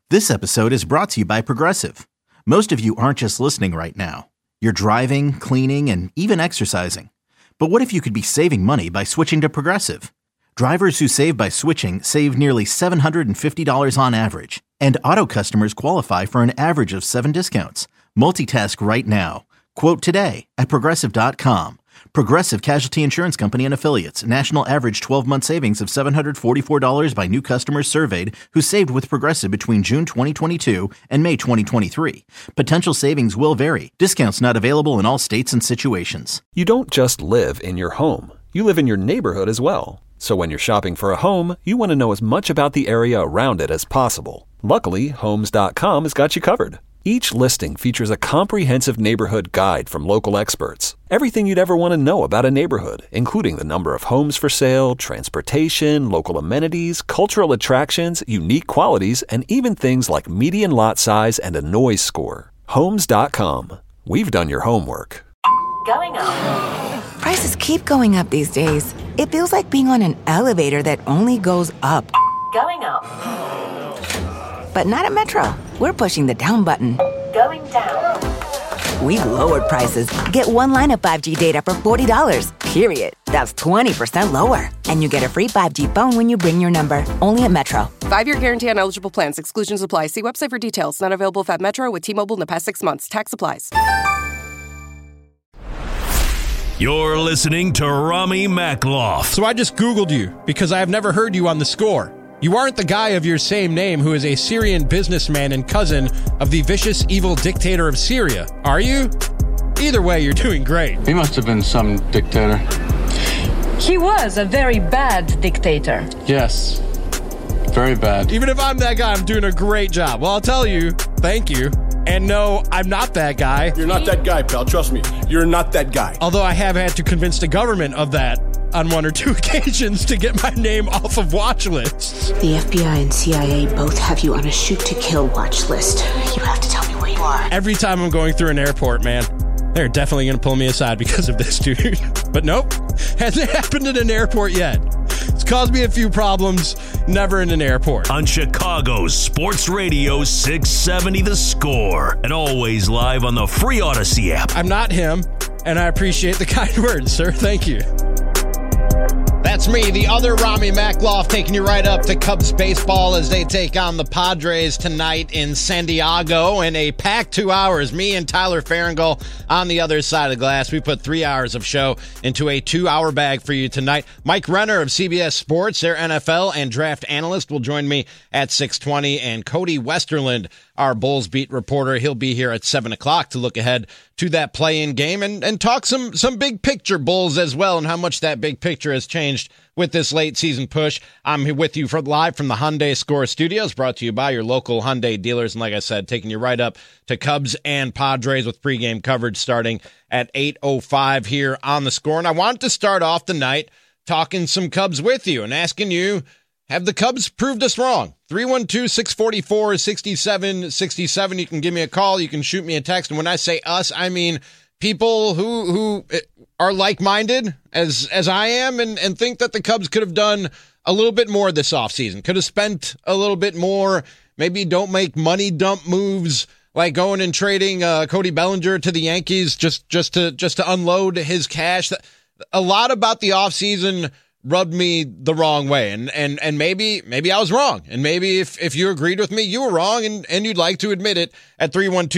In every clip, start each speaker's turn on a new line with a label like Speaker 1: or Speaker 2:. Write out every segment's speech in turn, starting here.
Speaker 1: This episode is brought to you by Progressive. Most of you aren't just listening right now. You're driving, cleaning, and even exercising. But what if you could be saving money by switching to Progressive? Drivers who save by switching save nearly $750 on average. And auto customers qualify for an average of 7 discounts. Multitask right now. Quote today at Progressive.com. Progressive Casualty Insurance Company and Affiliates. National average 12-month savings of $744 by new customers surveyed who saved with Progressive between June 2022 and May 2023. Potential savings will vary. Discounts not available in all states and situations.
Speaker 2: You don't just live in your home. You live in your neighborhood as well. So when you're shopping for a home, you want to know as much about the area around it as possible. Luckily, Homes.com has got you covered. Each listing features a comprehensive neighborhood guide from local experts. Everything you'd ever want to know about a neighborhood, including the number of homes for sale, transportation, local amenities, cultural attractions, unique qualities, and even things like median lot size and a noise score. Homes.com. We've done your homework.
Speaker 3: Going up.
Speaker 4: Prices keep going up these days. It feels like being on an elevator that only goes up.
Speaker 3: Going up.
Speaker 4: But not at Metro. We're pushing the down button.
Speaker 3: Going down.
Speaker 4: We've lowered prices. Get one line of 5G data for $40, period. That's 20% lower. And you get a free 5G phone when you bring your number. Only at Metro.
Speaker 5: 5-year guarantee on eligible plans. Exclusions apply. See website for details. Not available at Metro with T-Mobile in the past 6 months. Tax applies.
Speaker 6: You're listening to Rami Makloff.
Speaker 7: So I just Googled you because I have never heard you on The Score. You aren't the guy of your same name who is a Syrian businessman and cousin of the vicious, evil dictator of Syria, are you? Either way, you're doing great.
Speaker 8: He must have been some dictator.
Speaker 9: He was a very bad dictator.
Speaker 8: Yes, very bad.
Speaker 7: Even if I'm that guy, I'm doing a great job. Well, I'll tell you, thank you. And no, I'm not that guy.
Speaker 10: You're not that guy, pal. Trust me. You're not that guy.
Speaker 7: Although I have had to convince the government of that on 1 or 2 occasions to get my name off of watch lists.
Speaker 11: The FBI and CIA both have you on a shoot-to-kill watch list. You have to tell me where you are.
Speaker 7: Every time I'm going through an airport, man, they're definitely going to pull me aside because of this, dude. But nope, hasn't happened in an airport yet. It's caused me a few problems, never in an airport.
Speaker 6: On Chicago's Sports Radio 670 The Score, and always live on the free Odyssey app.
Speaker 7: I'm not him, and I appreciate the kind words, sir. Thank you. That's me, the other Rami Makloff, taking you right up to Cubs baseball as they take on the Padres tonight in San Diego in a packed 2 hours. Me and Tyler Farringal on the other side of the glass. We put 3 hours of show into a 2-hour bag for you tonight. Mike Renner of CBS Sports, their NFL and draft analyst, will join me at 6:20, and Cody Westerland, our Bulls beat reporter, he'll be here at 7 o'clock to look ahead to that play-in game and talk some big picture Bulls as well and how much that big picture has changed with this late season push. I'm here with you live from the Hyundai Score Studios, brought to you by your local Hyundai dealers. And like I said, taking you right up to Cubs and Padres with pregame coverage starting at 8:05 here on the Score. And I wanted to start off the night talking some Cubs with you and asking you, have the Cubs proved us wrong? 312-644-6767. You can give me a call. You can shoot me a text. And when I say us, I mean people who are like-minded as I am and think that the Cubs could have done a little bit more this offseason, could have spent a little bit more, maybe don't make money dump moves like going and trading Cody Bellinger to the Yankees just to unload his cash. A lot about the offseason rubbed me the wrong way. And maybe I was wrong. And maybe if you agreed with me, you were wrong and you'd like to admit it at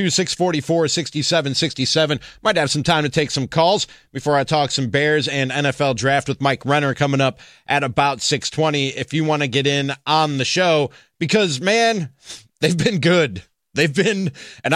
Speaker 7: 312-644-6767. Might have some time to take some calls before I talk some Bears and NFL draft with Mike Renner coming up at about 6:20 if you want to get in on the show, because man, they've been good. They've been, and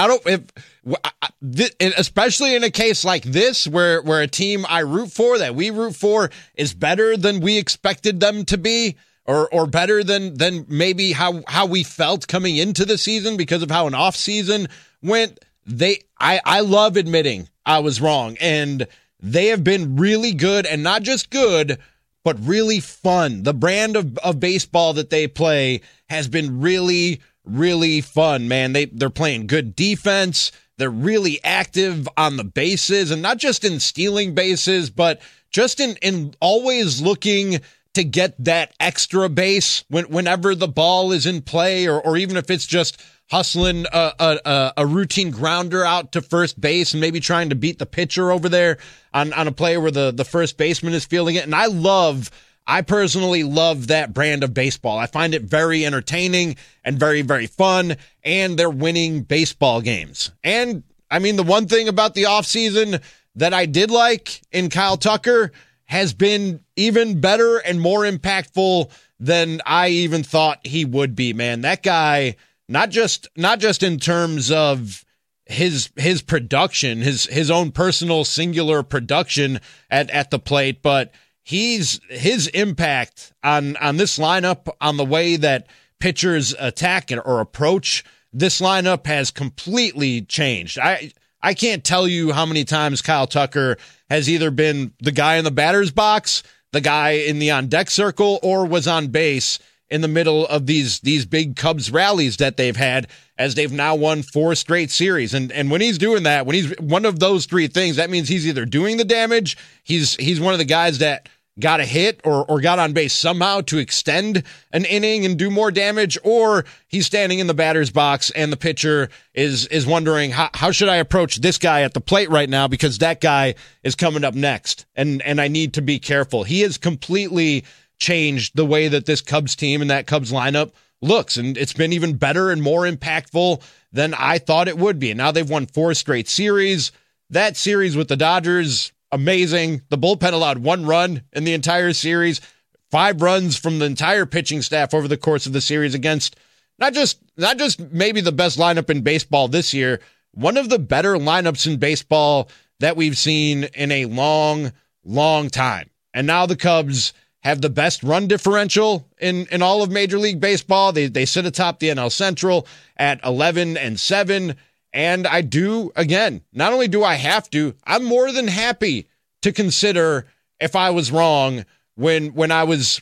Speaker 7: especially in a case like this, where a team I root for, that we root for, is better than we expected them to be, or better than maybe how we felt coming into the season because of how an off season went. I love admitting I was wrong, and they have been really good, and not just good, but really fun. The brand of baseball that they play has been really fun, man. They're playing good defense. They're really active on the bases, and not just in stealing bases, but just in always looking to get that extra base whenever the ball is in play, or even if it's just hustling a routine grounder out to first base and maybe trying to beat the pitcher over there on a play where the first baseman is fielding it. And I personally love that brand of baseball. I find it very entertaining and very, very fun, and they're winning baseball games. And I mean, the one thing about the offseason that I did like in Kyle Tucker has been even better and more impactful than I even thought he would be, man. That guy, not just in terms of his production, his own personal singular production at the plate, but his impact on this lineup, on the way that pitchers attack or approach this lineup, has completely changed. I can't tell you how many times Kyle Tucker has either been the guy in the batter's box, the guy in the on-deck circle, or was on base in the middle of these big Cubs rallies that they've had, as they've now won 4 straight series. And when he's doing that, when he's one of those 3 things, that means he's either doing the damage, he's one of the guys that got a hit or got on base somehow to extend an inning and do more damage, or he's standing in the batter's box and the pitcher is wondering, how should I approach this guy at the plate right now, because that guy is coming up next and I need to be careful. He has completely changed the way that this Cubs team and that Cubs lineup looks, and it's been even better and more impactful than I thought it would be. And now they've won 4 straight series. That series with the Dodgers, amazing. The bullpen allowed 1 run in the entire series, 5 runs from the entire pitching staff over the course of the series against not just maybe the best lineup in baseball this year, one of the better lineups in baseball that we've seen in a long, long time. And now the Cubs have the best run differential in all of Major League Baseball. They sit atop the NL Central at 11-7. And I do, again, not only do I have to, I'm more than happy to consider if I was wrong when I was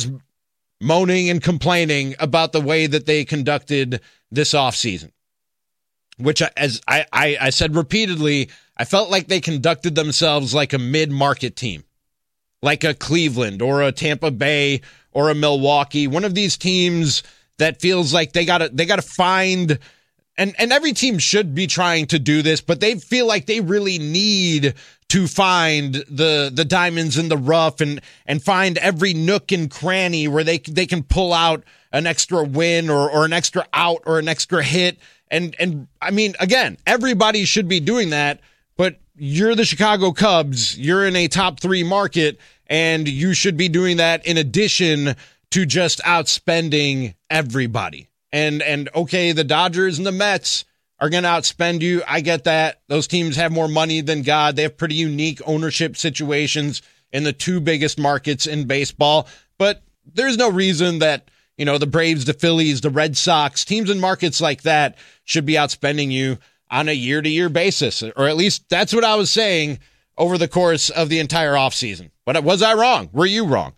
Speaker 7: moaning and complaining about the way that they conducted this offseason, which, as I said repeatedly, I felt like they conducted themselves like a mid-market team, like a Cleveland or a Tampa Bay or a Milwaukee, one of these teams that feels like they gotta find. And every team should be trying to do this, but they feel like they really need to find the diamonds in the rough and find every nook and cranny where they can pull out an extra win or an extra out or an extra hit. And I mean, again, everybody should be doing that, but you're the Chicago Cubs. You're in a top 3 market, and you should be doing that in addition to just outspending everybody. And okay, the Dodgers and the Mets are going to outspend you. I get that. Those teams have more money than God. They have pretty unique ownership situations in the 2 biggest markets in baseball. But there's no reason that, the Braves, the Phillies, the Red Sox, teams in markets like that should be outspending you on a year-to-year basis. Or at least that's what I was saying over the course of the entire offseason. But was I wrong? Were you wrong?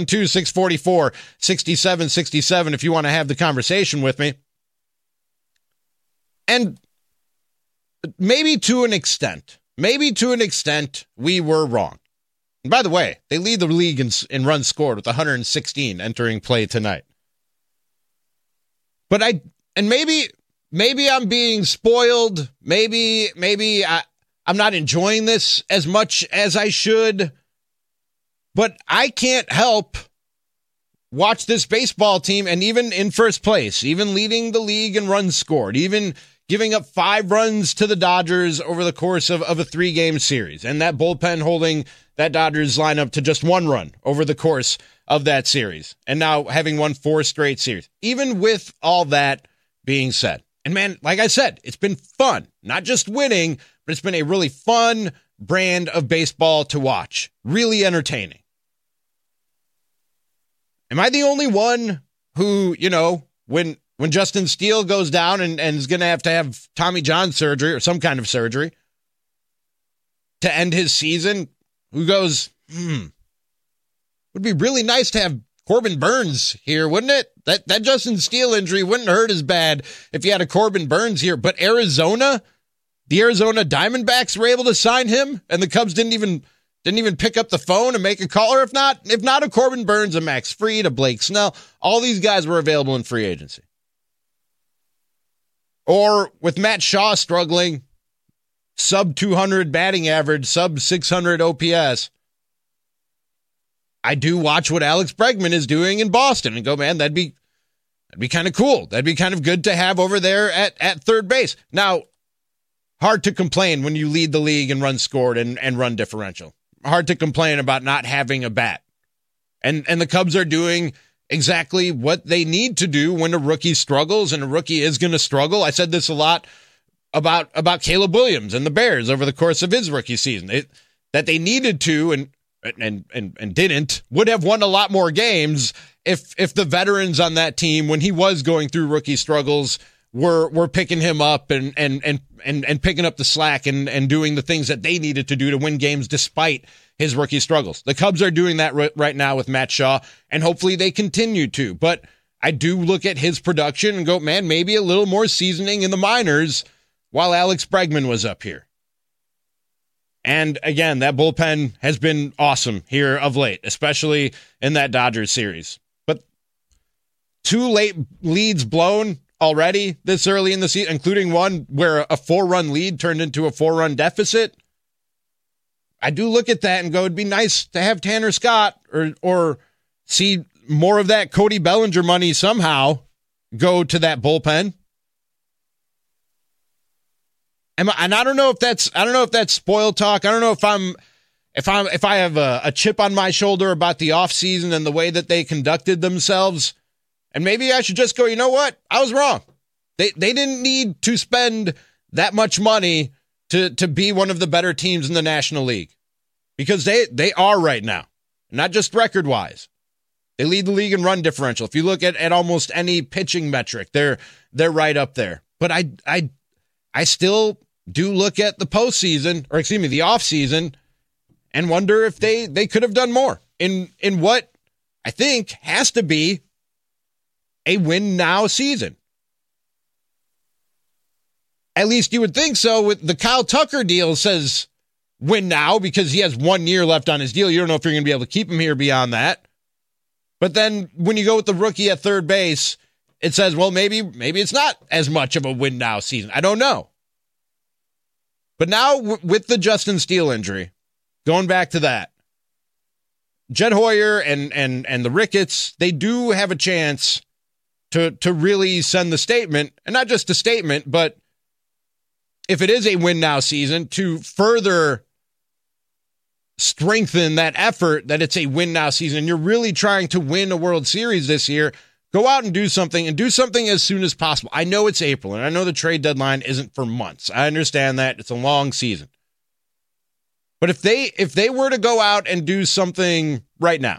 Speaker 7: 312-644-6767 if you want to have the conversation with me. And maybe to an extent, we were wrong. And by the way, they lead the league in runs scored with 116 entering play tonight. But maybe I'm being spoiled. Maybe I'm not enjoying this as much as I should. But I can't help watch this baseball team, and even in first place, even leading the league in runs scored, even giving up 5 runs to the Dodgers over the course of a 3-game series, and that bullpen holding that Dodgers lineup to just 1 run over the course of that series, and now having won 4 straight series. Even with all that being said, and man, like I said, it's been fun, not just winning, but it's been a really fun brand of baseball to watch, really entertaining. Am I the only one who, when Justin Steele goes down and is going to have Tommy John surgery or some kind of surgery to end his season, who goes, would be really nice to have Corbin Burns here, wouldn't it? That Justin Steele injury wouldn't hurt as bad if you had a Corbin Burns here. But the Arizona Diamondbacks were able to sign him, and the Cubs didn't Didn't even pick up the phone and make a call. Or if not a Corbin Burns, a Max Fried, a Blake Snell. All these guys were available in free agency. Or with Matt Shaw struggling, sub 200 batting average, sub 600 OPS, I do watch what Alex Bregman is doing in Boston and go, man, that'd be kind of cool. That'd be kind of good to have over there at third base. Now, hard to complain when you lead the league in runs scored and run differential. Hard to complain about not having a bat. And the Cubs are doing exactly what they need to do when a rookie struggles, and a rookie is going to struggle. I said this a lot about Caleb Williams and the Bears over the course of his rookie season. That they needed to and didn't, would have won a lot more games if the veterans on that team, when he was going through rookie struggles, were picking him up and picking up the slack and doing the things that they needed to do to win games despite his rookie struggles. The Cubs are doing that right now with Matt Shaw, and hopefully they continue to. But I do look at his production and go, man, maybe a little more seasoning in the minors while Alex Bregman was up here. And again, that bullpen has been awesome here of late, especially in that Dodgers series. But 2 late leads blown already this early in the season, including one where a 4-run lead turned into a 4-run deficit. I do look at that and go, it'd be nice to have Tanner Scott or see more of that Cody Bellinger money somehow go to that bullpen. And I don't know if that's spoiled talk. I don't know if I have a chip on my shoulder about the offseason and the way that they conducted themselves. And maybe I should just go, you know what? I was wrong. They didn't need to spend that much money to be one of the better teams in the National League. Because they are right now. Not just record-wise. They lead the league in run differential. If you look at almost any pitching metric, they're right up there. But I still do look at the postseason, or excuse me, the offseason, and wonder if they could have done more in what I think has to be a win now season. At least you would think so. With the Kyle Tucker deal says win now because he has 1 year left on his deal. You don't know if you're going to be able to keep him here beyond that. But then when you go with the rookie at third base, it says, well, maybe it's not as much of a win now season. I don't know. But now with the Justin Steele injury, going back to that, Jed Hoyer and the Ricketts, they do have a chance to really send the statement, and not just a statement, but if it is a win now season, to further strengthen that effort that it's a win now season and you're really trying to win a World Series this year. Go out and do something as soon as possible. I know it's April, and I know the trade deadline isn't for months. I understand that. It's a long season. But if they were to go out and do something right now,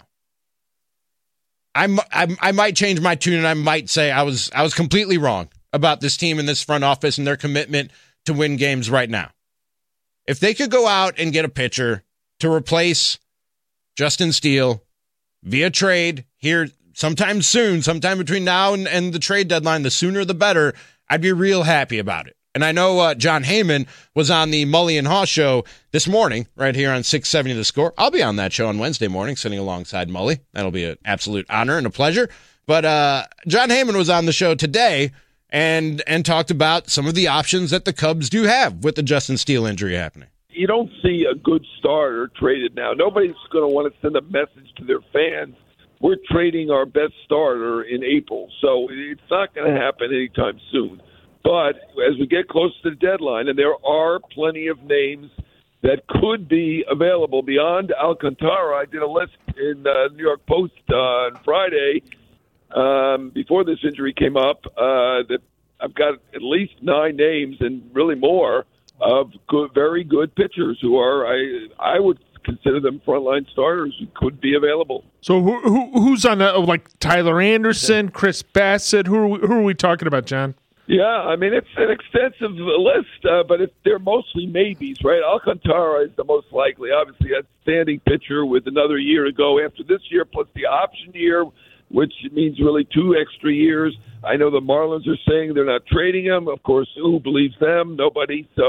Speaker 7: I might change my tune and I might say I was completely wrong about this team and this front office and their commitment to win games right now. If they could go out and get a pitcher to replace Justin Steele via trade here sometime soon, sometime between now and the trade deadline, the sooner the better, I'd be real happy about it. And I know John Heyman was on the Mully and Haw show this morning, right here on 670 The Score. I'll be on that show on Wednesday morning, sitting alongside Mully. That'll be an absolute honor and a pleasure. But John Heyman was on the show today and talked about some of the options that the Cubs do have with the Justin Steele injury happening.
Speaker 12: You don't see a good starter traded now. Nobody's going to want to send a message to their fans, we're trading our best starter in April. So it's not going to happen anytime soon. But as we get close to the deadline, and there are plenty of names that could be available beyond Alcantara. I did a list in New York Post on Friday before this injury came up that I've got at least 9 names and really more of good, very good pitchers who are, I would consider them frontline starters who could be available.
Speaker 13: So who's on that? Like Tyler Anderson, Chris Bassett? Who are we talking about, John?
Speaker 12: Yeah, I mean, it's an extensive list, but they're mostly maybes, right? Alcantara is the most likely. Obviously, a standing pitcher with another year to go after this year, plus the option year, which means really 2 extra years. I know the Marlins are saying they're not trading him. Of course, who believes them? Nobody. So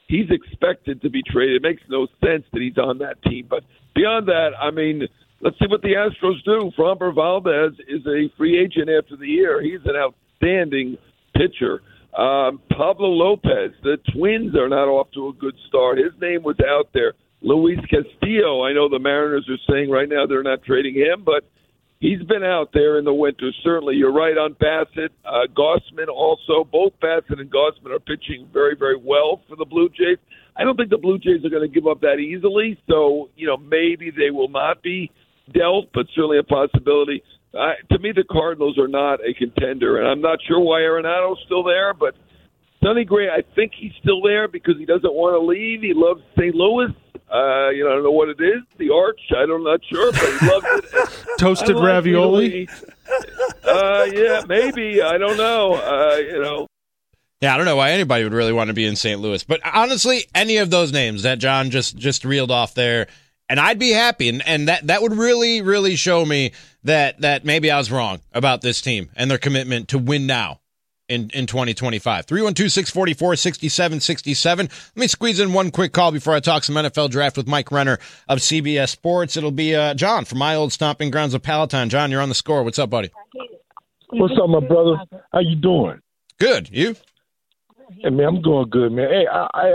Speaker 12: he's expected to be traded. It makes no sense that he's on that team. But beyond that, I mean, let's see what the Astros do. Framber Valdez is a free agent after the year. He's an outstanding pitcher. Pablo Lopez, the Twins are not off to a good start. His name was out there. Luis Castillo, I know the Mariners are saying right now they're not trading him, but he's been out there in the winter. Certainly, you're right on Bassett. Gossman also. Both Bassett and Gossman are pitching very, very well for the Blue Jays. I don't think the Blue Jays are going to give up that easily, so maybe they will not be dealt, but certainly a possibility. To me, the Cardinals are not a contender, and I'm not sure why Arenado's still there, but Sonny Gray, I think he's still there because he doesn't want to leave. He loves St. Louis. I don't know what it is, the arch. I'm not sure, but he loves it.
Speaker 13: Toasted ravioli?
Speaker 12: Yeah, maybe. I don't know.
Speaker 7: Yeah, I don't know why anybody would really want to be in St. Louis. But honestly, any of those names that John just reeled off there, and I'd be happy. And that would really, really show me that maybe I was wrong about this team and their commitment to win now in 2025. 312-644-6767. Let me squeeze in one quick call before I talk some NFL draft with Mike Renner of CBS Sports. It'll be John from my old stomping grounds of Palatine. John, you're on the score. What's up, buddy?
Speaker 14: What's up, my brother? How you doing?
Speaker 7: Good. You?
Speaker 14: Hey, man, I'm doing good, man. Hey,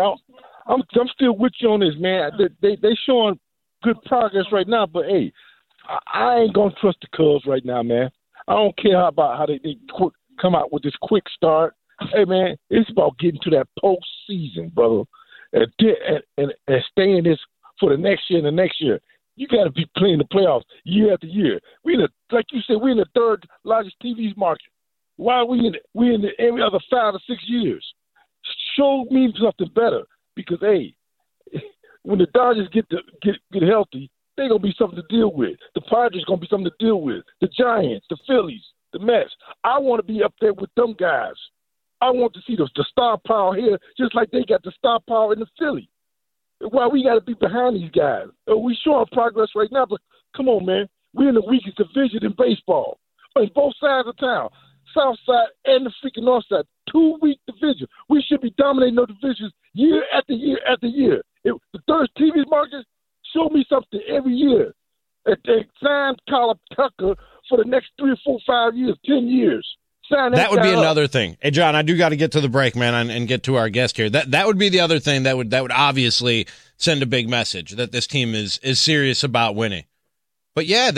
Speaker 14: I'm still with you on this, man. They showing good progress right now, but hey, I ain't gonna trust the Cubs right now, man. I don't care about how they come out with this quick start. Hey, man, it's about getting to that postseason, brother, and staying this for the next year and the next year. You got to be playing the playoffs year after year. Like you said, we're in the third largest TV market. Why are we in every other 5 or 6 years? Show me something better, because hey, when the Dodgers get healthy, they're gonna be something to deal with. The Padres gonna be something to deal with. The Giants, the Phillies, the Mets. I want to be up there with them guys. I want to see the star power here, just like they got the star power in the Philly. Why we got to be behind these guys? We showing progress right now, but come on, man. We're in the weakest division in baseball on both sides of town. South side and the freaking north side. 2-week division. We should be dominating those divisions year after year after year. The third TV market, show me something every year. They signed Kyle Tucker for the next 3 or 4, 5 years, 10 years.
Speaker 7: That would be another thing. Hey, John, I do got to get to the break, man, and get to our guest here. That would be the other thing that would obviously send a big message that this team is serious about winning. But yeah,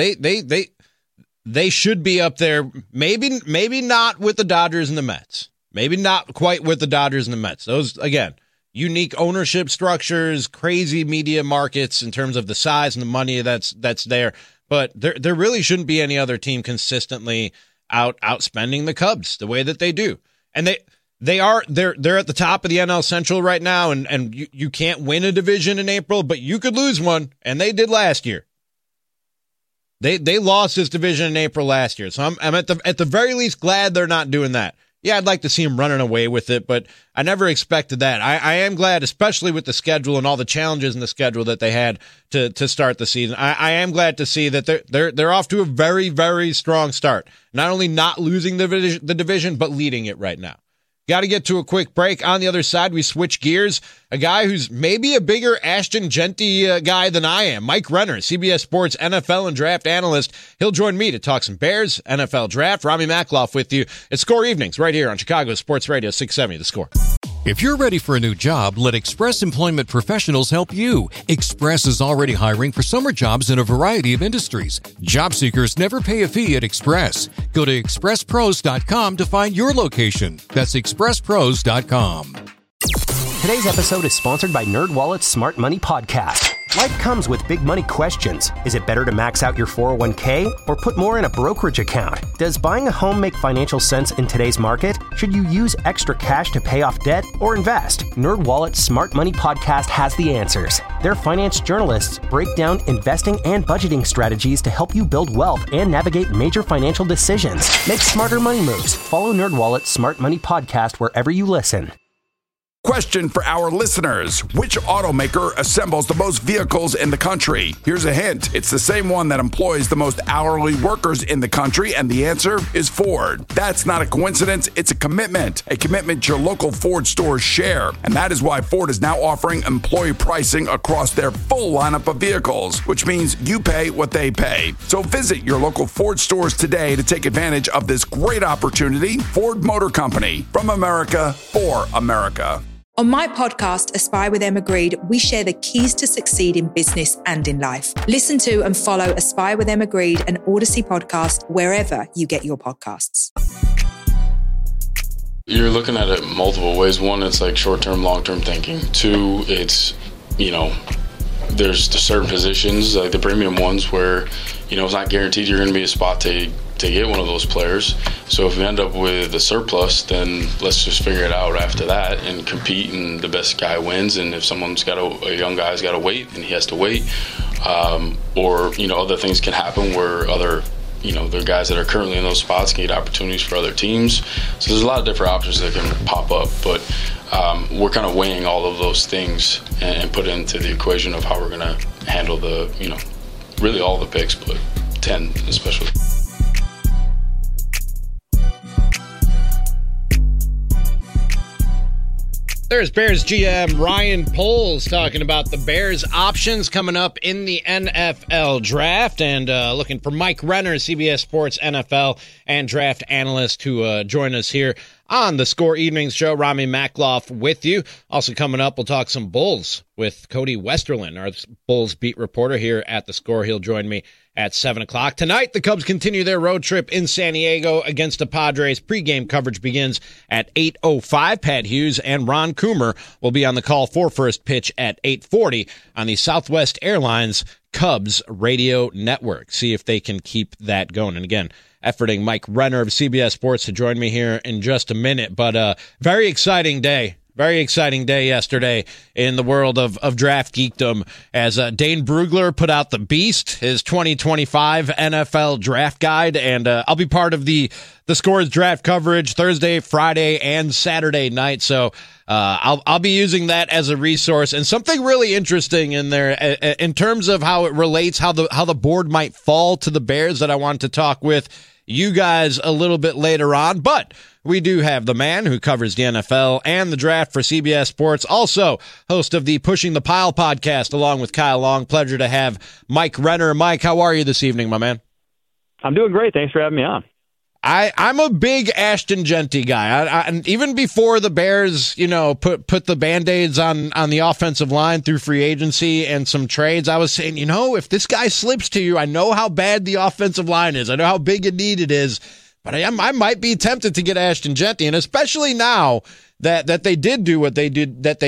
Speaker 7: they should be up there. Maybe not with the Dodgers and the Mets. Maybe not quite with the Dodgers and the Mets. Those, again, unique ownership structures, crazy media markets in terms of the size and the money that's there. But there really shouldn't be any other team consistently outspending the Cubs the way that they do. And they're at the top of the NL Central right now, and you can't win a division in April, but you could lose one, and they did last year. They lost this division in April last year, so I'm at the very least glad they're not doing that. Yeah, I'd like to see them running away with it, but I never expected that. I am glad, especially with the schedule and all the challenges in the schedule that they had to start the season. I am glad to see that they're off to a very, very strong start. Not only not losing the division, but leading it right now. Got to get to a quick break. On the other side, we switch gears. A guy who's maybe a bigger Ashton Genty guy than I am. Mike Renner, CBS Sports NFL and draft analyst. He'll join me to talk some Bears, NFL draft. Rami Makloff with you. It's Score Evenings right here on Chicago Sports Radio 670 The Score.
Speaker 15: If you're ready for a new job, let Express Employment Professionals help you. Express is already hiring for summer jobs in a variety of industries. Job seekers never pay a fee at Express. Go to expresspros.com to find your location. That's expresspros.com.
Speaker 16: Today's episode is sponsored by NerdWallet's Smart Money Podcast. Life comes with big money questions. Is it better to max out your 401k or put more in a brokerage account? Does buying a home make financial sense in today's market? Should you use extra cash to pay off debt or invest? NerdWallet's Smart Money Podcast has the answers. Their finance journalists break down investing and budgeting strategies to help you build wealth and navigate major financial decisions. Make smarter money moves. Follow NerdWallet's Smart Money Podcast wherever you listen.
Speaker 17: Question for our listeners. Which automaker assembles the most vehicles in the country? Here's a hint. It's the same one that employs the most hourly workers in the country, and the answer is Ford. That's not a coincidence. It's a commitment your local Ford stores share. And that is why Ford is now offering employee pricing across their full lineup of vehicles, which means you pay what they pay. So visit your local Ford stores today to take advantage of this great opportunity. Ford Motor Company, from America for America.
Speaker 18: On my podcast, Aspire with Emma Grede, we share the keys to succeed in business and in life. Listen to and follow Aspire with Emma Grede, an Odyssey podcast, wherever you get your podcasts.
Speaker 8: You're looking at it multiple ways. One, it's like short-term, long-term thinking. Two, it's, there's the certain positions, like the premium ones, where, it's not guaranteed you're going to be a spot to get one of those players. So if we end up with a surplus, then let's just figure it out after that and compete, and the best guy wins. And if someone's got a young guy's got to wait, then he has to wait. Or other things can happen where other the guys that are currently in those spots can get opportunities for other teams. So there's a lot of different options that can pop up, but we're kind of weighing all of those things and put it into the equation of how we're going to handle the, really all the picks, but 10 especially.
Speaker 7: There's Bears GM Ryan Poles talking about the Bears options coming up in the NFL draft, and looking for Mike Renner, CBS Sports NFL and draft analyst, to join us here on the Score Evenings Show. Rami Makloff with you. Also coming up, we'll talk some Bulls with Cody Westerlin, our Bulls beat reporter here at the Score. He'll join me at 7 o'clock. Tonight, the Cubs continue their road trip in San Diego against the Padres. Pre-game coverage begins at 8:05. Pat Hughes and Ron Coomer will be on the call for first pitch at 8:40 on the Southwest Airlines Cubs radio network. See if they can keep that going. And again, efforting Mike Renner of CBS Sports to join me here in just a minute. But very exciting day. Very exciting day yesterday in the world of draft geekdom, as Dane Brugler put out The Beast, his 2025 NFL draft guide, and I'll be part of the Scores draft coverage Thursday, Friday, and Saturday night. So I'll be using that as a resource, and something really interesting in there in terms of how it relates, how the board might fall to the Bears, that I want to talk with you guys a little bit later on. But we do have the man who covers the NFL and the draft for CBS Sports, also host of the Pushing the Pile podcast along with Kyle Long. Pleasure to have Mike Renner. Mike, how are you this evening, my man?
Speaker 19: I'm doing great. Thanks for having me on.
Speaker 7: I'm a big Ashton Jeanty guy. And even before the Bears, put the Band-Aids on the offensive line through free agency and some trades, I was saying, if this guy slips to you, I know how bad the offensive line is. I know how big a need it is. But I might be tempted to get Ashton Jeanty, and especially now that they did do what they did, with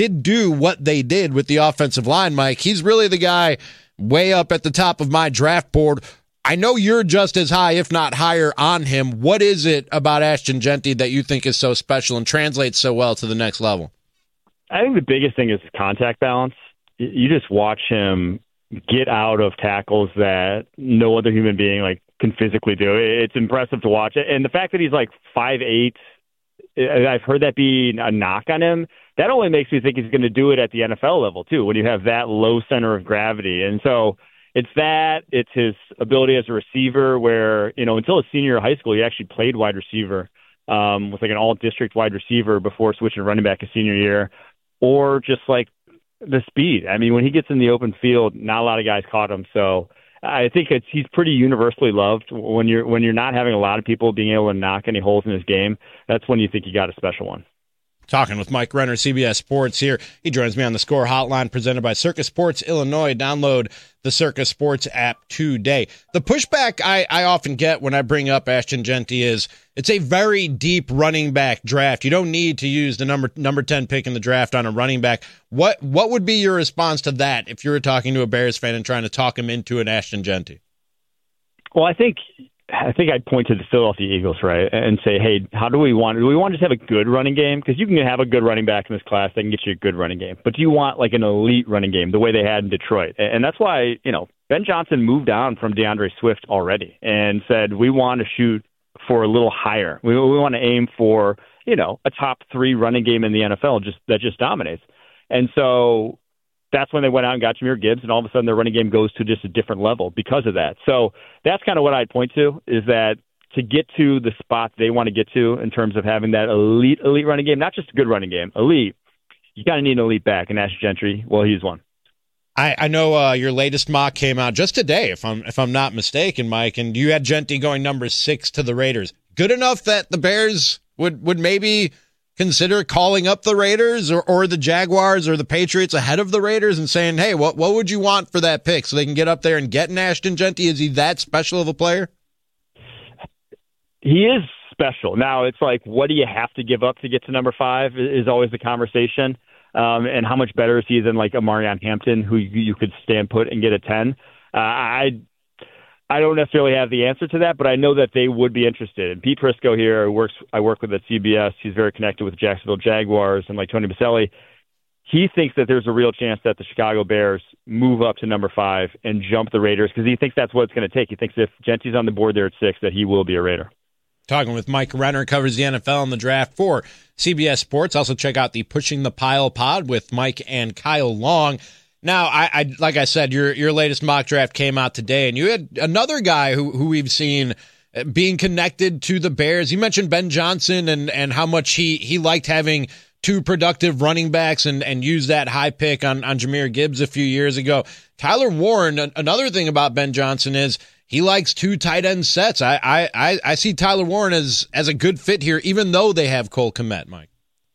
Speaker 7: the offensive line, Mike. He's really the guy way up at the top of my draft board. I know you're just as high, if not higher, on him. What is it about Ashton Jeanty that you think is so special and translates so well to the next level?
Speaker 19: I think the biggest thing is his contact balance. You just watch him get out of tackles that no other human being can physically do. It's impressive to watch it. And the fact that he's 5'8", I've heard that be a knock on him. That only makes me think he's going to do it at the NFL level too, when you have that low center of gravity. And so it's his ability as a receiver where, until his senior year of high school, he actually played wide receiver, was an all-district wide receiver before switching to running back his senior year, or just the speed. I mean, when he gets in the open field, not a lot of guys caught him. So I think he's pretty universally loved. When you're not having a lot of people being able to knock any holes in his game, that's when you think you got a special one.
Speaker 7: Talking with Mike Renner, CBS Sports here. He joins me on the Score Hotline presented by Circus Sports Illinois. Download the Circus Sports app today. The pushback I often get when I bring up Ashton Jeanty is it's a very deep running back draft. You don't need to use the number 10 pick in the draft on a running back. What would be your response to that if you were talking to a Bears fan and trying to talk him into an Ashton Jeanty?
Speaker 19: Well, I think I'd point to the Philadelphia Eagles, right, and say, hey, do we want to just have a good running game? Because you can have a good running back in this class that can get you a good running game. But do you want an elite running game the way they had in Detroit? And that's why, Ben Johnson moved on from DeAndre Swift already and said, we want to shoot for a little higher. We want to aim for a top 3 running game in the NFL that just dominates. And so that's when they went out and got Jahmyr Gibbs, and all of a sudden their running game goes to just a different level because of that. So that's kind of what I'd point to, is that to get to the spot they want to get to in terms of having that elite running game, not just a good running game, elite, you kind of need an elite back, and Ashton Gentry, well, he's one.
Speaker 7: I know your latest mock came out just today, if I'm not mistaken, Mike, and you had Gentry going number 6 to the Raiders. Good enough that the Bears would maybe consider calling up the Raiders or the Jaguars or the Patriots ahead of the Raiders and saying, hey, what would you want for that pick so they can get up there and get an Ashton Gentry? Is he that special of a player?
Speaker 19: He is special. Now, it's like, what do you have to give up to get to number 5 is always the conversation. And how much better is he than like a Marion Hampton, who you could stand put and get a 10? I don't necessarily have the answer to that, but I know that they would be interested. And Pete Prisco here, I work with at CBS. He's very connected with the Jacksonville Jaguars and like Tony Boselli. He thinks that there's a real chance that the Chicago Bears move up to number 5 and jump the Raiders because he thinks that's what it's going to take. He thinks if Gentry's on the board there at 6, that he will be a Raider.
Speaker 7: Talking with Mike Renner, covers the NFL and the draft for CBS Sports. Also check out the Pushing the Pile pod with Mike and Kyle Long. Now, I like I said, your latest mock draft came out today, and you had another guy who we've seen being connected to the Bears. You mentioned Ben Johnson and how much he liked having 2 productive running backs and used that high pick on Jahmyr Gibbs a few years ago. Tyler Warren, another thing about Ben Johnson is he likes 2 tight end sets. I see Tyler Warren as a good fit here, even though they have Cole Kmet, Mike.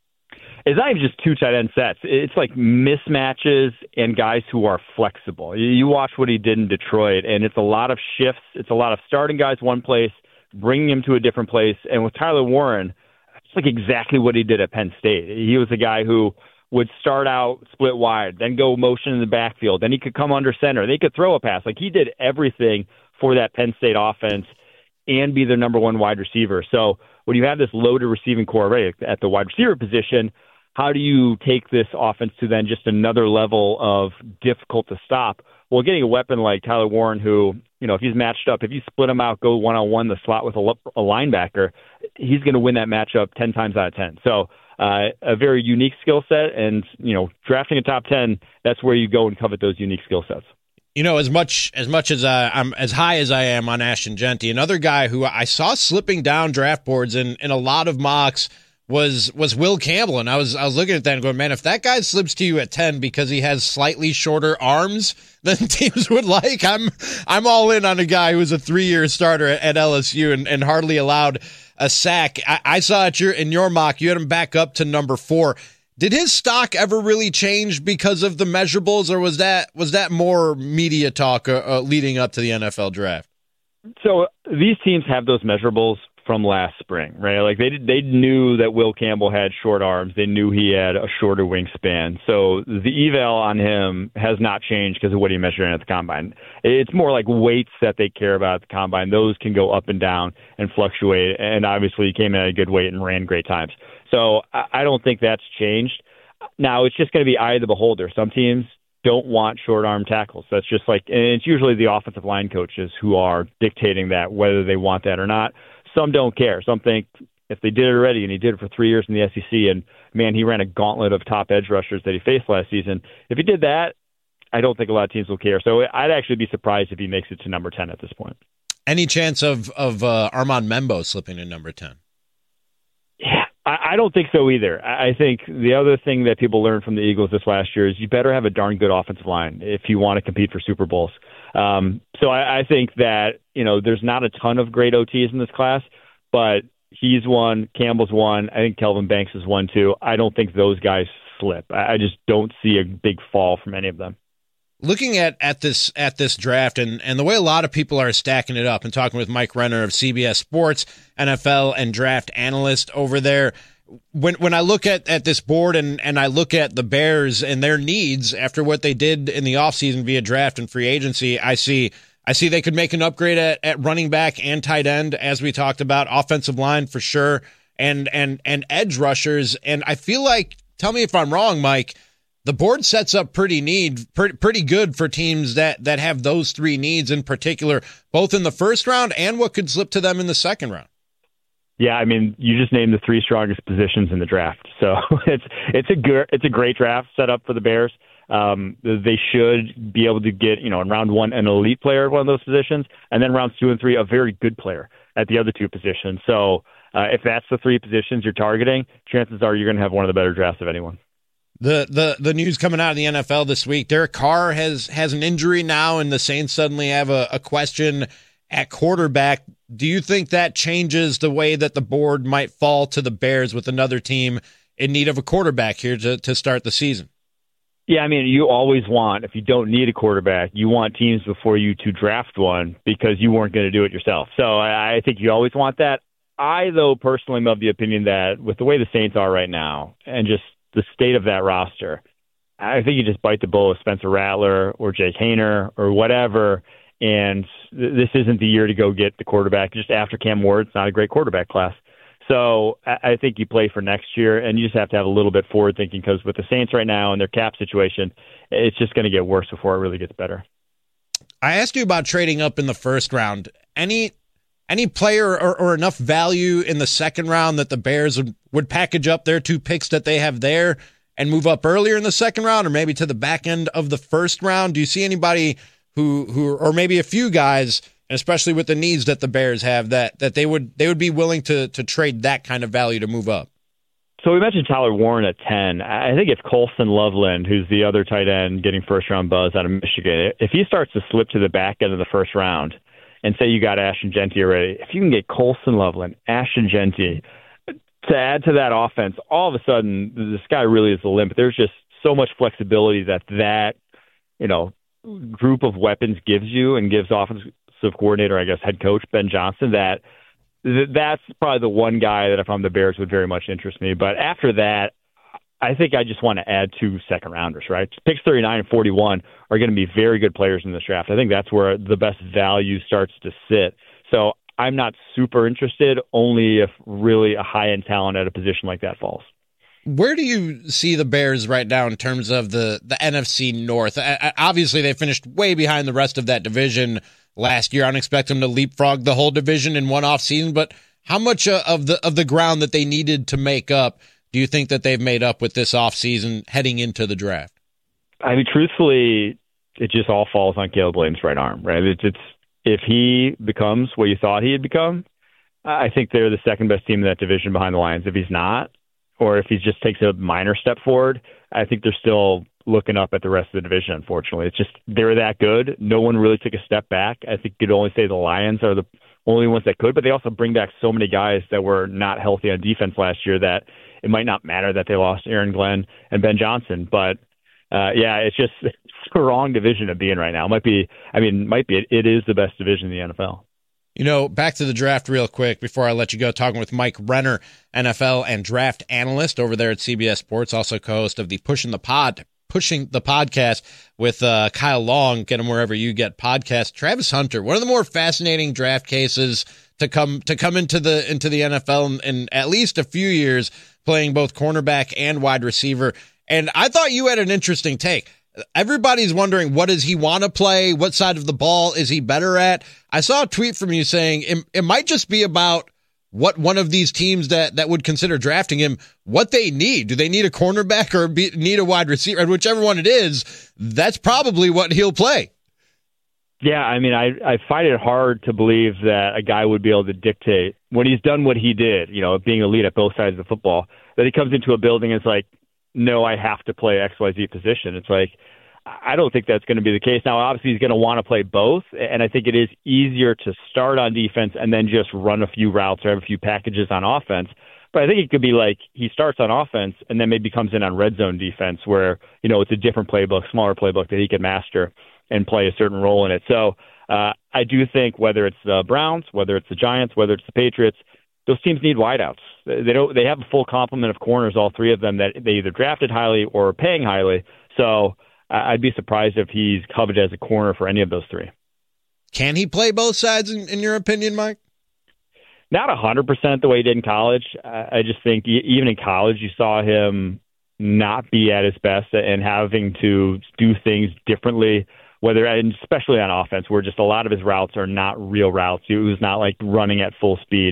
Speaker 19: It's not even just 2 tight end sets. It's like mismatches and guys who are flexible. You watch what he did in Detroit, and it's a lot of shifts. It's a lot of starting guys one place, bringing him to a different place. And with Tyler Warren, it's like exactly what he did at Penn State. He was a guy who would start out split wide, then go motion in the backfield. Then he could come under center. They could throw a pass. Like, he did everything for that Penn State offense and be their number 1 wide receiver. So when you have this loaded receiving core right at the wide receiver position, how do you take this offense to then just another level of difficult to stop? Well, getting a weapon like Tyler Warren, who, if he's matched up, if you split him out, go one-on-one the slot with a linebacker, he's going to win that matchup 10 times out of 10. So a very unique skill set, and, drafting a top 10, that's where you go and covet those unique skill sets.
Speaker 7: As much as I'm as high as I am on Ashton Gentry, another guy who I saw slipping down draft boards in a lot of mocks was Will Campbell, and I was looking at that and going, man, if that guy slips to you at 10 because he has slightly shorter arms than teams would like, I'm all in on a guy who was a 3-year starter at LSU and hardly allowed a sack. I saw in your mock you had him back up to number 4. Did his stock ever really change because of the measurables, or was that more media talk leading up to the NFL draft?
Speaker 19: So these teams have those measurables from last spring, right? Like they knew that Will Campbell had short arms. They knew he had a shorter wingspan. So the eval on him has not changed because of what he measured at the combine. It's more like weights that they care about at the combine. Those can go up and down and fluctuate. And obviously he came in at a good weight and ran great times. So I don't think that's changed. Now it's just going to be eye of the beholder. Some teams don't want short arm tackles. That's just like, and it's usually the offensive line coaches who are dictating that, whether they want that or not. Some don't care. Some think if they did it already, and he did it for 3 years in the SEC, and man, he ran a gauntlet of top edge rushers that he faced last season. If he did that, I don't think a lot of teams will care. So I'd actually be surprised if he makes it to number 10 at this point.
Speaker 7: Any chance of Armand Membo slipping to number 10?
Speaker 19: Yeah, I don't think so either. I think the other thing that people learned from the Eagles this last year is you better have a darn good offensive line if you want to compete for Super Bowls. So I think that, there's not a ton of great OTs in this class, but he's one, Campbell's one. I think Kelvin Banks is one too. I don't think those guys slip. I just don't see a big fall from any of them.
Speaker 7: Looking at this draft and the way a lot of people are stacking it up, and talking with Mike Renner of CBS Sports, NFL and draft analyst over there, when I look at this board and I look at the Bears and their needs after what they did in the offseason via draft and free agency, I see they could make an upgrade at running back and tight end, as we talked about, offensive line for sure, and edge rushers. And I feel like, tell me if I'm wrong, Mike, the board sets up pretty good for teams that have those 3 needs in particular, both in the first round and what could slip to them in the second round.
Speaker 19: Yeah, I mean, you just named the 3 strongest positions in the draft. So it's a great draft set up for the Bears. They should be able to get, in round 1, an elite player at one of those positions, and then rounds 2 and 3, a very good player at the other 2 positions. So if that's the 3 positions you're targeting, chances are you're going to have one of the better drafts of anyone.
Speaker 7: The news coming out of the NFL this week, Derek Carr has an injury now, and the Saints suddenly have a question at quarterback. Do you think that changes the way that the board might fall to the Bears with another team in need of a quarterback here to start the season?
Speaker 19: Yeah, I mean, you always want, if you don't need a quarterback, you want teams before you to draft one because you weren't going to do it yourself. So I think you always want that. I, though, personally am of the opinion that with the way the Saints are right now and just the state of that roster, I think you just bite the bullet with Spencer Rattler or Jake Haener or whatever, and this isn't the year to go get the quarterback. Just after Cam Ward's not a great quarterback class. So I think you play for next year, and you just have to have a little bit forward thinking because with the Saints right now and their cap situation, it's just going to get worse before it really gets better.
Speaker 7: I asked you about trading up in the first round. Any player or enough value in the second round that the Bears would package up their 2 picks that they have there and move up earlier in the second round or maybe to the back end of the first round? Do you see anybody who or maybe a few guys, especially with the needs that the Bears have, that they would be willing to trade that kind of value to move up?
Speaker 19: So we mentioned Tyler Warren at 10. I think if Colston Loveland, who's the other tight end getting first-round buzz out of Michigan, if he starts to slip to the back end of the first round, and say you got Ashton Jeanty already, if you can get Colston Loveland, Ashton Jeanty, to add to that offense, all of a sudden the sky really is the limit. There's just so much flexibility that group of weapons gives you and gives offensive coordinator, I guess, head coach Ben Johnson, that's probably the one guy that if I'm the Bears would very much interest me. But after that, I think I just want to add 2 second-rounders, right? Picks 39 and 41 are going to be very good players in this draft. I think that's where the best value starts to sit. So I'm not super interested, only if really a high-end talent at a position like that falls.
Speaker 7: Where do you see the Bears right now in terms of the NFC North? Obviously, they finished way behind the rest of that division last year. I don't expect them to leapfrog the whole division in one offseason, but how much of the ground that they needed to make up do you think that they've made up with this offseason heading into the draft?
Speaker 19: I mean, truthfully, it just all falls on Caleb Williams' right arm, right? It's if he becomes what you thought he had become, I think they're the second best team in that division behind the Lions. If he's not, or if he just takes a minor step forward, I think they're still looking up at the rest of the division, unfortunately. It's just they're that good. No one really took a step back. I think you'd only say the Lions are the only ones that could, but they also bring back so many guys that were not healthy on defense last year that it might not matter that they lost Aaron Glenn and Ben Johnson. But, it's just it's the wrong division to be in right now. It is the best division in the NFL.
Speaker 7: Back to the draft real quick before I let you go, talking with Mike Renner, NFL and draft analyst over there at CBS Sports, also co-host of the Pushing the Podcast with Kyle Long. Get him wherever you get podcasts. Travis Hunter, one of the more fascinating draft cases to come into the NFL in at least a few years, playing both cornerback and wide receiver. And I thought you had an interesting take. Everybody's wondering, what does he want to play? What side of the ball is he better at? I saw a tweet from you saying it might just be about what one of these teams that would consider drafting him, what they need. Do they need a cornerback or need a wide receiver? And whichever one it is, that's probably what he'll play.
Speaker 19: Yeah, I mean, I find it hard to believe that a guy would be able to dictate when he's done what he did, being elite at both sides of the football, that he comes into a building and it's like, no, I have to play XYZ position. It's like, I don't think that's going to be the case. Now, obviously, he's going to want to play both, and I think it is easier to start on defense and then just run a few routes or have a few packages on offense. But I think it could be like he starts on offense and then maybe comes in on red zone defense where, it's a different playbook, smaller playbook that he can master and play a certain role in it. So I do think whether it's the Browns, whether it's the Giants, whether it's the Patriots, those teams need wideouts. They have a full complement of corners, all 3 of them, that they either drafted highly or are paying highly. So I'd be surprised if he's coveted as a corner for any of those 3.
Speaker 7: Can he play both sides in your opinion, Mike?
Speaker 19: Not 100% the way he did in college. I just think even in college you saw him not be at his best and having to do things differently, and especially on offense, where just a lot of his routes are not real routes. He was not like running at full speed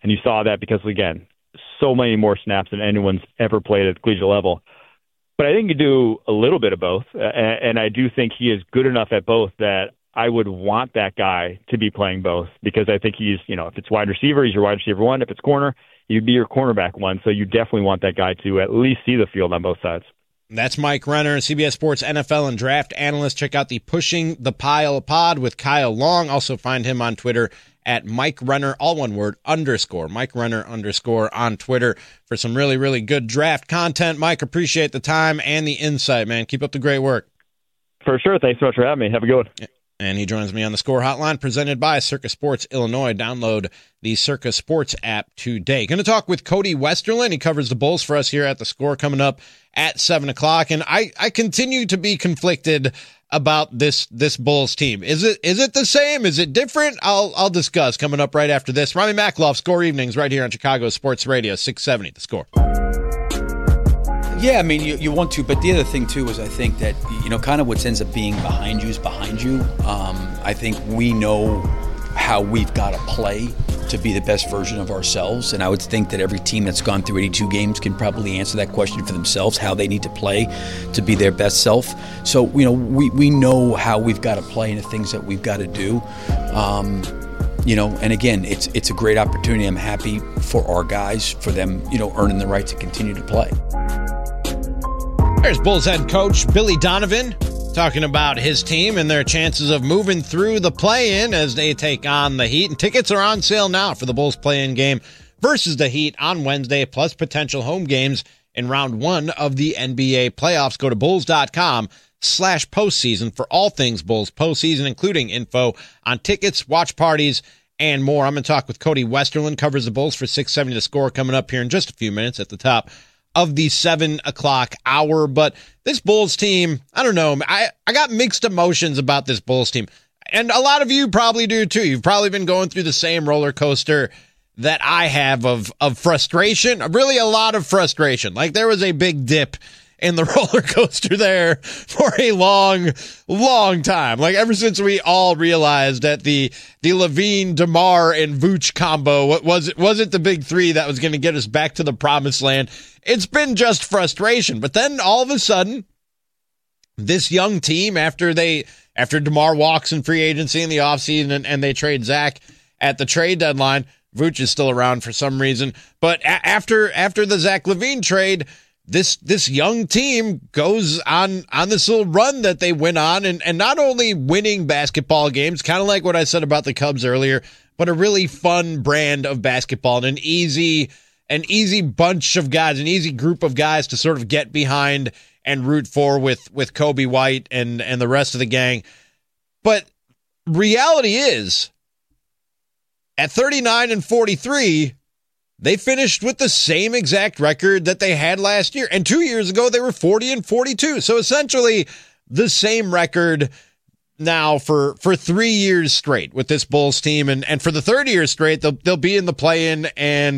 Speaker 19: And you saw that because, again, so many more snaps than anyone's ever played at the collegiate level. But I think you do a little bit of both, and I do think he is good enough at both that I would want that guy to be playing both, because I think he's, if it's wide receiver, he's your wide receiver one. If it's corner, he'd be your cornerback one. So you definitely want that guy to at least see the field on both sides.
Speaker 7: That's Mike Renner, CBS Sports NFL and draft analyst. Check out the Pushing the Pile pod with Kyle Long. Also find him on Twitter at Mike Renner, all one word, _ Mike Renner _ on Twitter for some really, really good draft content. Mike, appreciate the time and the insight, man. Keep up the great work.
Speaker 19: For sure. Thanks so much for having me. Have a good one.
Speaker 7: And he joins me on the Score Hotline, presented by Circa Sports Illinois. Download the Circa Sports app today. Going to talk with Cody Westerlund. He covers the Bulls for us here at the Score, coming up at 7 o'clock. And I continue to be conflicted about this Bulls team. Is it the same? Is it different? I'll discuss coming up right after this. Rami Makloff, Score Evenings, right here on Chicago Sports Radio 670. The Score.
Speaker 20: Yeah, I mean, you want to, but the other thing, too, is I think that, kind of what ends up being behind you is behind you. I think we know how we've got to play to be the best version of ourselves, and I would think that every team that's gone through 82 games can probably answer that question for themselves, how they need to play to be their best self. So, we know how we've got to play and the things that we've got to do. And again, it's a great opportunity. I'm happy for our guys, for them, earning the right to continue to play.
Speaker 7: There's Bulls head coach Billy Donovan talking about his team and their chances of moving through the play-in as they take on the Heat. And tickets are on sale now for the Bulls play-in game versus the Heat on Wednesday, plus potential home games in round 1 of the NBA playoffs. Go to bulls.com/postseason for all things Bulls postseason, including info on tickets, watch parties, and more. I'm going to talk with Cody Westerlund, covers the Bulls for 670 The Score, coming up here in just a few minutes at the top of the 7 o'clock hour. But this Bulls team, I don't know. I got mixed emotions about this Bulls team. And a lot of you probably do too. You've probably been going through the same roller coaster that I have of frustration, really a lot of frustration. Like there was a big dip in the roller coaster there for a long, long time. Like ever since we all realized that the LaVine, DeMar, and Vooch combo wasn't the big three that was going to get us back to the promised land. It's been just frustration. But then all of a sudden, this young team, after DeMar walks in free agency in the offseason and they trade Zach at the trade deadline, Vooch is still around for some reason. But after the Zach LaVine trade, this young team goes on this little run that they went on, and not only winning basketball games, kind of like what I said about the Cubs earlier, but a really fun brand of basketball and an easy bunch of guys, an easy group of guys to sort of get behind and root for with Kobe White and the rest of the gang. But reality is, at 39-43, they finished with the same exact record that they had last year. And 2 years ago, they were 40-42. So essentially the same record now for 3 years straight with this Bulls team. And for the third year straight, they'll be in the play-in and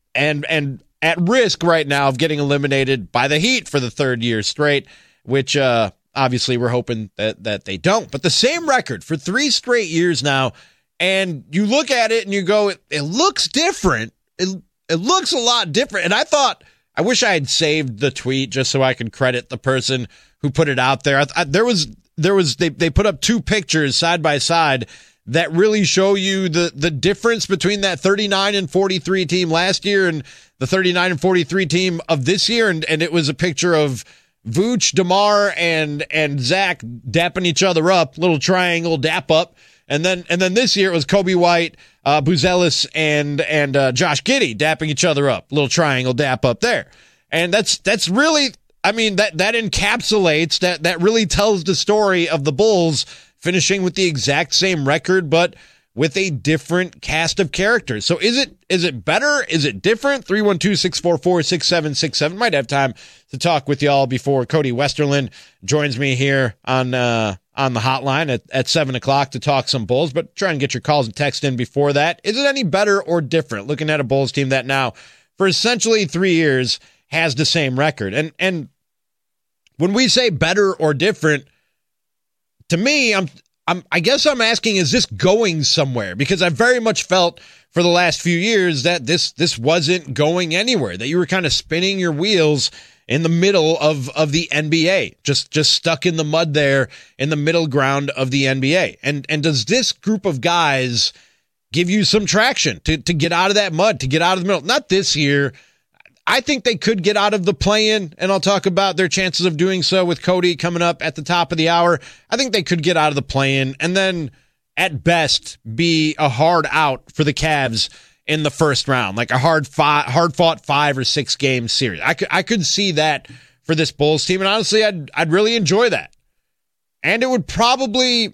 Speaker 7: at risk right now of getting eliminated by the Heat for the third year straight, which obviously we're hoping that they don't. But the same record for 3 straight years now. And you look at it and you go, it looks different. It looks a lot different. And I wish I had saved the tweet just so I could credit the person who put it out there. They put up 2 pictures side by side that really show you the difference between that 39-43 team last year and the 39-43 team of this year. And it was a picture of Vooch, DeMar, and Zach dapping each other up, little triangle dap up. And then this year it was Kobe White, Buzelis, and Josh Giddey dapping each other up, little triangle dap up there. And that's really, I mean, that encapsulates, that really tells the story of the Bulls finishing with the exact same record, but with a different cast of characters. So is it better? Is it different? 312-644-6767. Might have time to talk with y'all before Cody Westerlund joins me here on the hotline at 7 o'clock to talk some Bulls, but try and get your calls and text in before that. Is it any better or different looking at a Bulls team that now for essentially 3 years has the same record? And when we say better or different, to me, I guess I'm asking, is this going somewhere? Because I very much felt for the last few years that this wasn't going anywhere, that you were kind of spinning your wheels in the middle of the NBA, just stuck in the mud there in the middle ground of the NBA. And does this group of guys give you some traction to get out of that mud, to get out of the middle? Not this year. I think they could get out of the play-in, and I'll talk about their chances of doing so with Cody coming up at the top of the hour. I think they could get out of the play-in and then, at best, be a hard out for the Cavs in the first round, like a hard-fought 5 or 6 game series. I could see that for this Bulls team, and honestly, I'd really enjoy that. And it would probably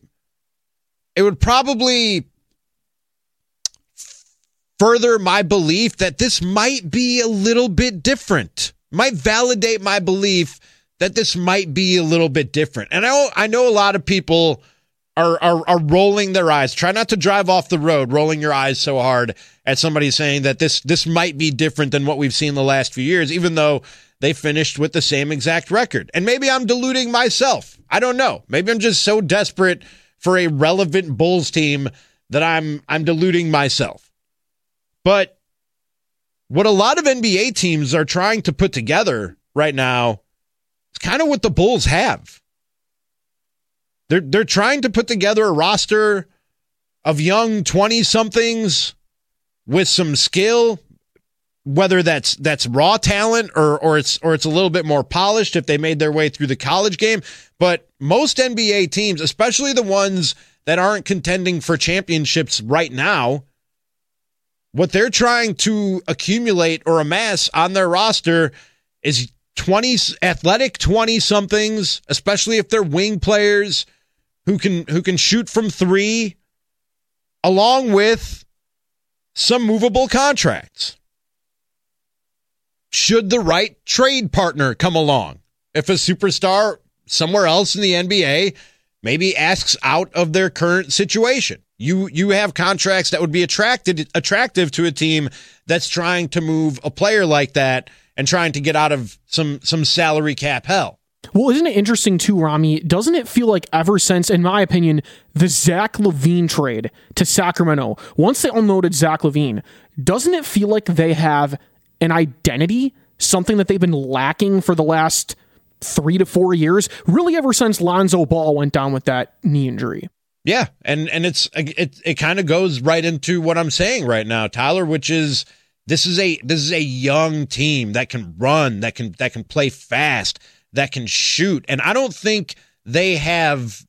Speaker 7: further my belief that this might be a little bit different, might validate my belief that this might be a little bit different. And I know a lot of people are rolling their eyes. Try not to drive off the road, rolling your eyes so hard at somebody saying that this might be different than what we've seen the last few years, even though they finished with the same exact record. And maybe I'm deluding myself. I don't know. Maybe I'm just so desperate for a relevant Bulls team that I'm deluding myself. But what a lot of NBA teams are trying to put together right now is kind of what the Bulls have. They're trying to put together a roster of young 20-somethings with some skill, whether that's raw talent or it's a little bit more polished if they made their way through the college game. But most NBA teams, especially the ones that aren't contending for championships right now, what they're trying to accumulate or amass on their roster is athletic 20-somethings, especially if they're wing players who can shoot from 3, along with some movable contracts. Should the right trade partner come along, if a superstar somewhere else in the NBA maybe asks out of their current situation, you have contracts that would be attractive to a team that's trying to move a player like that and trying to get out of some salary cap hell.
Speaker 21: Well, isn't it interesting too, Rami? Doesn't it feel like ever since, in my opinion, the Zach LaVine trade to Sacramento, once they unloaded Zach LaVine, doesn't it feel like they have an identity, something that they've been lacking for the last 3 to 4 years, really ever since Lonzo Ball went down with that knee injury?
Speaker 7: Yeah, and it kind of goes right into what I'm saying right now, Tyler, which is this is a young team that can run, that can play fast, that can shoot, and I don't think they have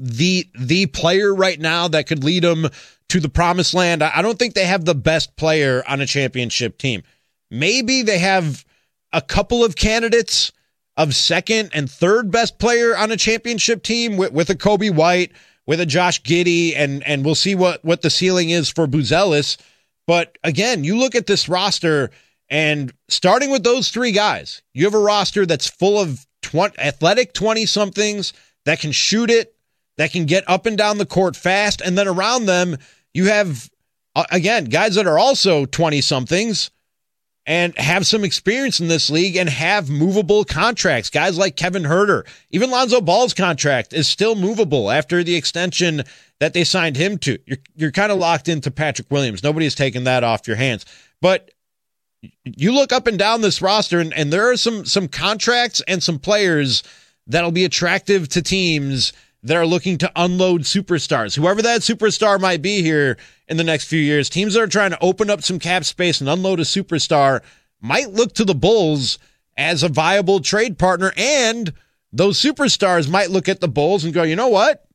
Speaker 7: the player right now that could lead them to the promised land. I don't think they have the best player on a championship team. Maybe they have a couple of candidates of second and third best player on a championship team with a Kobe White, with a Josh Giddey, and we'll see what the ceiling is for Buzelis. But again, you look at this roster, and starting with those 3 guys, you have a roster that's full of athletic 20-somethings that can shoot it, that can get up and down the court fast, and then around them, you have, again, guys that are also 20-somethings and have some experience in this league and have movable contracts. Guys like Kevin Huerter, even Lonzo Ball's contract is still movable after the extension that they signed him to. You're kind of locked into Patrick Williams. Nobody's taken that off your hands. But you look up and down this roster, and there are some contracts and some players that'll be attractive to teams that are looking to unload superstars. Whoever that superstar might be here in the next few years, teams that are trying to open up some cap space and unload a superstar might look to the Bulls as a viable trade partner, and those superstars might look at the Bulls and go, you know what?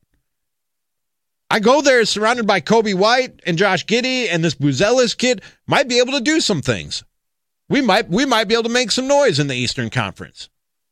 Speaker 7: I go there surrounded by Kobe White and Josh Giddey, and this Buzelis kid might be able to do some things. We might be able to make some noise in the Eastern Conference.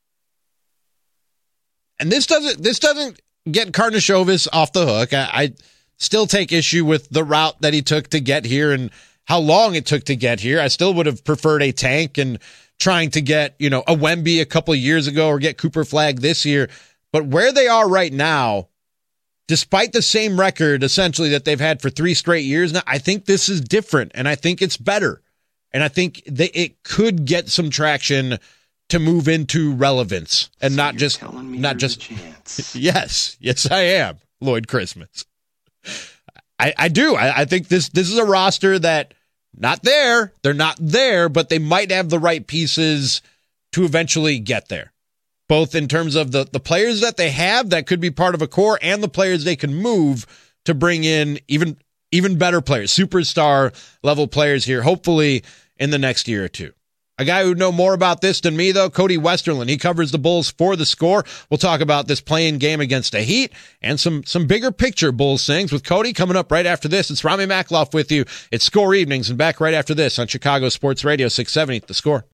Speaker 7: And this doesn't get Karnisovas off the hook. I still take issue with the route that he took to get here and how long it took to get here. I still would have preferred a tank and trying to get, a Wemby a couple of years ago or get Cooper Flagg this year. But where they are right now, despite the same record essentially that they've had for 3 straight years now, I think this is different, and I think it's better. And I think it could get some traction to move into relevance and not just. Yes, I am. Lloyd Christmas. I do. I think this is a roster that they're not there, but they might have the right pieces to eventually get there. Both in terms of the players that they have that could be part of a core and the players they can move to bring in even better players, superstar level players here, hopefully in the next year or two. A guy who would know more about this than me, though, Cody Westerlund. He covers the Bulls for The Score. We'll talk about this play-in game against the Heat and some bigger picture Bulls things with Cody coming up right after this. It's Rami Makloff with you. It's Score Evenings, and back right after this on Chicago Sports Radio 670, The Score.